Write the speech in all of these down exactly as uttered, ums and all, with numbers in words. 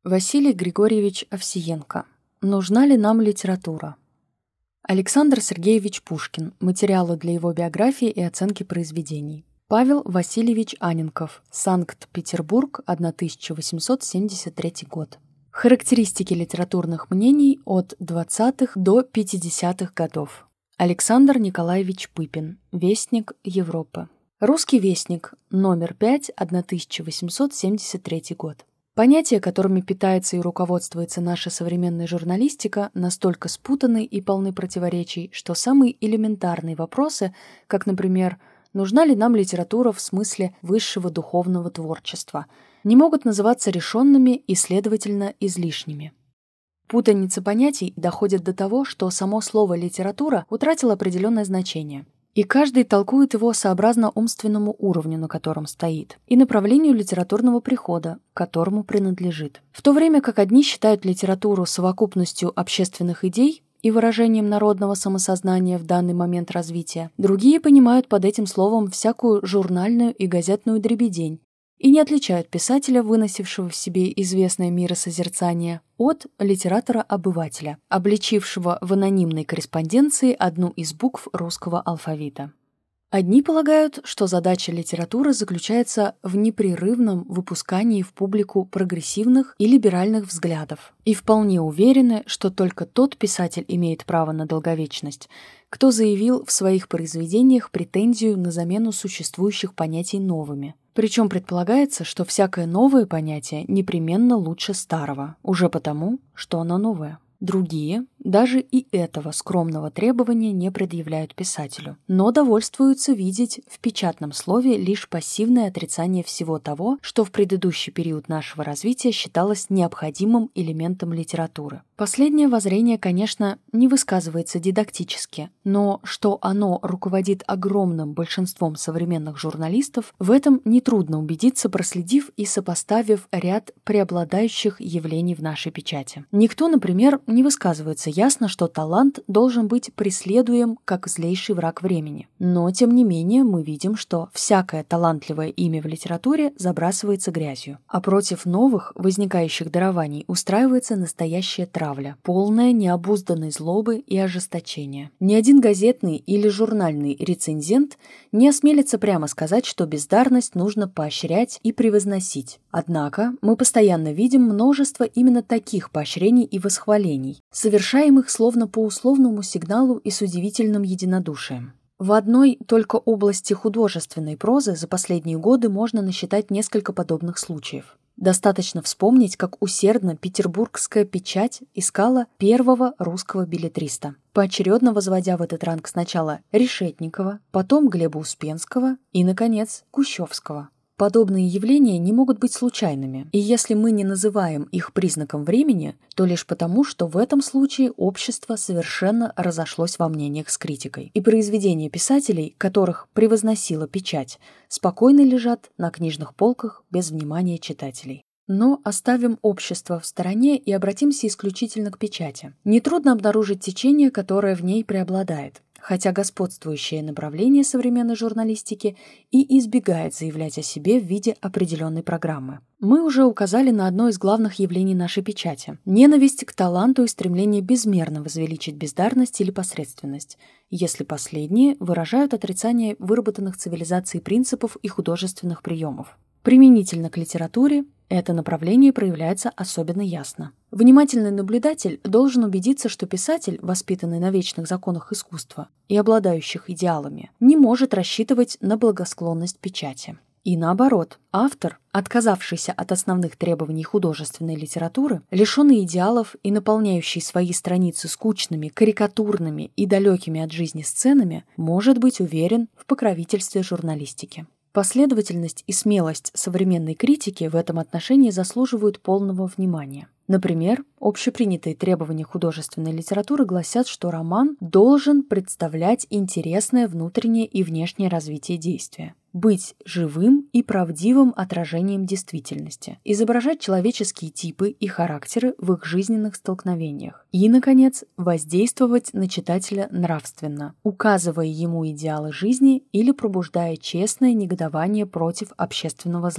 Василий Григорьевич Овсиенко. Нужна ли нам литература? Александр Сергеевич Пушкин. Материалы для его биографии и оценки произведений. Павел Васильевич Анненков. Санкт-Петербург, тысяча восемьсот семьдесят третий год. Характеристики литературных мнений от двадцатых до пятидесятых годов. Александр Николаевич Пыпин. Вестник Европы. Русский вестник. Номер пять, тысяча восемьсот семьдесят третий год. Понятия, которыми питается и руководствуется наша современная журналистика, настолько спутаны и полны противоречий, что самые элементарные вопросы, как, например, нужна ли нам литература в смысле высшего духовного творчества, не могут называться решенными и, следовательно, излишними. Путаница понятий доходит до того, что само слово «литература» утратило определенное значение. И каждый толкует его сообразно умственному уровню, на котором стоит, и направлению литературного прихода, к которому принадлежит. В то время как одни считают литературу совокупностью общественных идей и выражением народного самосознания в данный момент развития, другие понимают под этим словом всякую журнальную и газетную дребедень и не отличают писателя, выносившего в себе известное миросозерцание, от литератора-обывателя, обличившего в анонимной корреспонденции одну из букв русского алфавита. Одни полагают, что задача литературы заключается в непрерывном выпускании в публику прогрессивных и либеральных взглядов, и вполне уверены, что только тот писатель имеет право на долговечность, кто заявил в своих произведениях претензию на замену существующих понятий новыми. Причем предполагается, что всякое новое понятие непременно лучше старого, уже потому, что оно новое. Другие даже и этого скромного требования не предъявляют писателю, но довольствуются видеть в печатном слове лишь пассивное отрицание всего того, что в предыдущий период нашего развития считалось необходимым элементом литературы. Последнее воззрение, конечно, не высказывается дидактически, но что оно руководит огромным большинством современных журналистов, в этом нетрудно убедиться, проследив и сопоставив ряд преобладающих явлений в нашей печати. Никто, например, не высказывается ясно, что талант должен быть преследуем как злейший враг времени. Но, тем не менее, мы видим, что всякое талантливое имя в литературе забрасывается грязью, а против новых, возникающих дарований устраивается настоящая травля, полная необузданной злобы и ожесточения. Ни один газетный или журнальный рецензент не осмелится прямо сказать, что бездарность нужно поощрять и превозносить. Однако мы постоянно видим множество именно таких поощрений и восхвалений, совершаемых словно по условному сигналу и с удивительным единодушием. В одной только области художественной прозы за последние годы можно насчитать несколько подобных случаев. Достаточно вспомнить, как усердно петербургская печать искала первого русского беллетриста, поочередно возводя в этот ранг сначала Решетникова, потом Глеба Успенского и, наконец, Кущевского. Подобные явления не могут быть случайными, и если мы не называем их признаком времени, то лишь потому, что в этом случае общество совершенно разошлось во мнениях с критикой, и произведения писателей, которых превозносила печать, спокойно лежат на книжных полках без внимания читателей. Но оставим общество в стороне и обратимся исключительно к печати. Нетрудно обнаружить течение, которое в ней преобладает, хотя господствующее направление современной журналистики и избегает заявлять о себе в виде определенной программы. Мы уже указали на одно из главных явлений нашей печати – ненависть к таланту и стремление безмерно возвеличить бездарность или посредственность, если последние выражают отрицание выработанных цивилизацией принципов и художественных приемов. Применительно к литературе это направление проявляется особенно ясно. Внимательный наблюдатель должен убедиться, что писатель, воспитанный на вечных законах искусства и обладающих идеалами, не может рассчитывать на благосклонность печати. И наоборот, автор, отказавшийся от основных требований художественной литературы, лишенный идеалов и наполняющий свои страницы скучными, карикатурными и далекими от жизни сценами, может быть уверен в покровительстве журналистики. Последовательность и смелость современной критики в этом отношении заслуживают полного внимания. Например, общепринятые требования художественной литературы гласят, что роман должен представлять интересное внутреннее и внешнее развитие действия, быть живым и правдивым отражением действительности, изображать человеческие типы и характеры в их жизненных столкновениях и, наконец, воздействовать на читателя нравственно, указывая ему идеалы жизни или пробуждая честное негодование против общественного зла.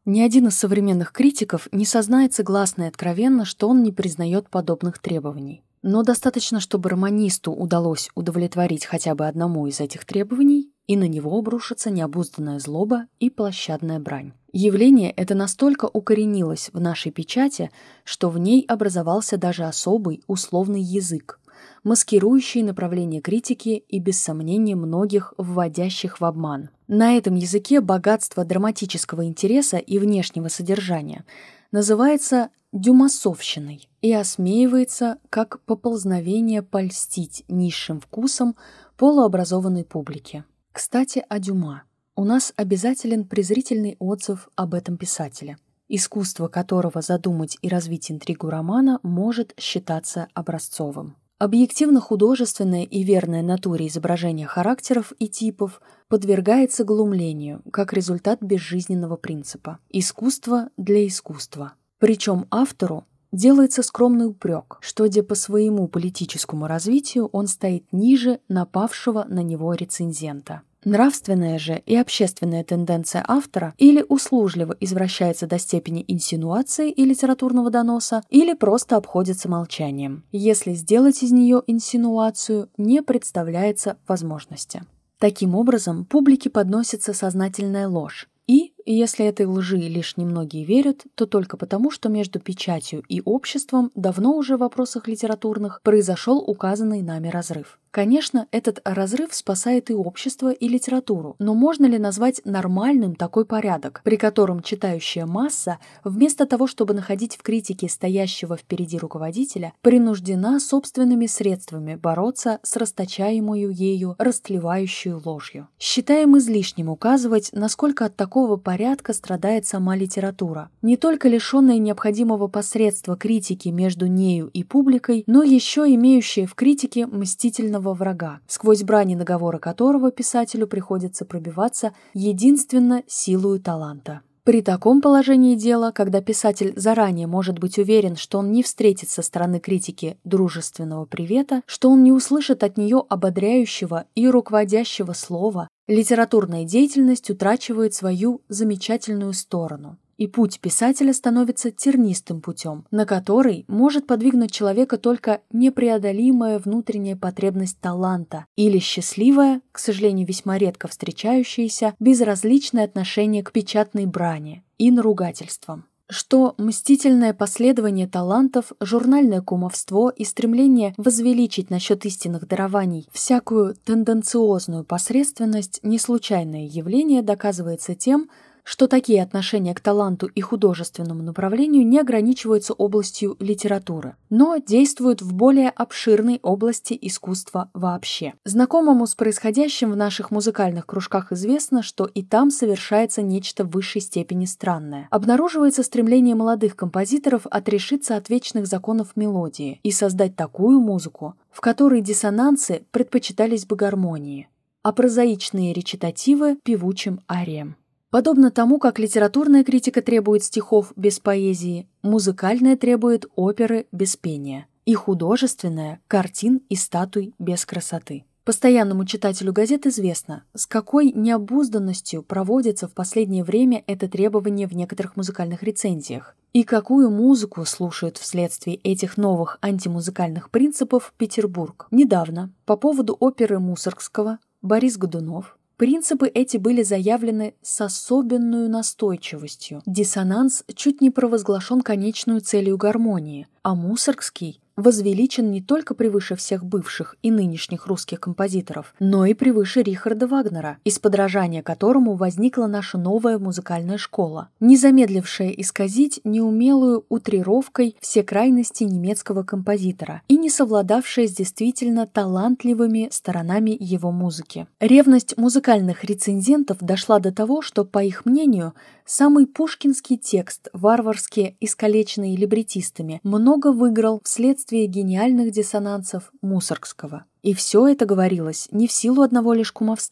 Ни один из современных критиков не сознается гласно и откровенно, что он не признает подобных требований. Но достаточно, чтобы романисту удалось удовлетворить хотя бы одному из этих требований, и на него обрушится необузданная злоба и площадная брань. Явление это настолько укоренилось в нашей печати, что в ней образовался даже особый условный язык, маскирующий направление критики и, без сомнения, многих вводящих в обман. На этом языке богатство драматического интереса и внешнего содержания называется дюмасовщиной и осмеивается как поползновение польстить низшим вкусом полуобразованной публике. Кстати, о Дюма. У нас обязателен презрительный отзыв об этом писателе, искусство которого задумать и развить интригу романа может считаться образцовым. Объективно-художественное и верное натуре изображение характеров и типов подвергается глумлению как результат безжизненного принципа «искусство для искусства». Причем автору делается скромный упрек, что где по своему политическому развитию он стоит ниже напавшего на него рецензента. Нравственная же и общественная тенденция автора или услужливо извращается до степени инсинуации и литературного доноса, или просто обходится молчанием, если сделать из нее инсинуацию не представляется возможности. Таким образом, публике подносится сознательная ложь, и, если этой лжи лишь немногие верят, то только потому, что между печатью и обществом давно уже в вопросах литературных произошел указанный нами разрыв. Конечно, этот разрыв спасает и общество, и литературу, но можно ли назвать нормальным такой порядок, при котором читающая масса, вместо того, чтобы находить в критике стоящего впереди руководителя, принуждена собственными средствами бороться с расточаемую ею растлевающую ложью? Считаем излишним указывать, насколько от такого порядка страдает сама литература, не только лишенная необходимого посредства критики между нею и публикой, но еще имеющая в критике мстительного врага, сквозь брани наговора которого писателю приходится пробиваться единственно силою таланта. При таком положении дела, когда писатель заранее может быть уверен, что он не встретит со стороны критики дружественного привета, что он не услышит от нее ободряющего и руководящего слова, литературная деятельность утрачивает свою замечательную сторону. И путь писателя становится тернистым путем, на который может подвигнуть человека только непреодолимая внутренняя потребность таланта или счастливое, к сожалению, весьма редко встречающееся, безразличное отношение к печатной брани и наругательствам. Что мстительное последование талантов, журнальное кумовство и стремление возвеличить насчет истинных дарований всякую тенденциозную посредственность не случайное явление доказывается тем, что такие отношения к таланту и художественному направлению не ограничиваются областью литературы, но действуют в более обширной области искусства вообще. Знакомому с происходящим в наших музыкальных кружках известно, что и там совершается нечто в высшей степени странное. Обнаруживается стремление молодых композиторов отрешиться от вечных законов мелодии и создать такую музыку, в которой диссонансы предпочитались бы гармонии, а прозаичные речитативы – певучим ариям. Подобно тому, как литературная критика требует стихов без поэзии, музыкальная требует оперы без пения, и художественная – картин и статуй без красоты. Постоянному читателю газет известно, с какой необузданностью проводится в последнее время это требование в некоторых музыкальных рецензиях, и какую музыку слушают вследствие этих новых антимузыкальных принципов Петербург. Недавно, по поводу оперы Мусоргского, Борис Годунов, принципы эти были заявлены с особенную настойчивостью. Диссонанс чуть не провозглашен конечную целью гармонии, а Мусоргский возвеличен не только превыше всех бывших и нынешних русских композиторов, но и превыше Рихарда Вагнера, из подражания которому возникла наша новая музыкальная школа, не замедлившая исказить неумелую утрировкой все крайности немецкого композитора и не совладавшая с действительно талантливыми сторонами его музыки. Ревность музыкальных рецензентов дошла до того, что, по их мнению, самый пушкинский текст, варварски искалеченный либретистами, много выиграл вследствие гениальных диссонансов Мусоргского. И все это говорилось не в силу одного лишь кумовства,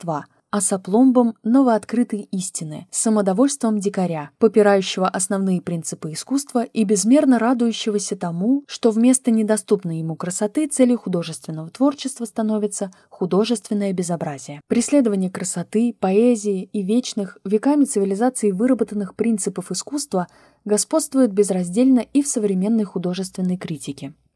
а с опломбом новооткрытой истины, с самодовольством дикаря, попирающего основные принципы искусства и безмерно радующегося тому, что вместо недоступной ему красоты целью художественного творчества становится художественное безобразие. Преследование красоты, поэзии и вечных, веками цивилизации выработанных принципов искусства господствует безраздельно и в современной художественной критике.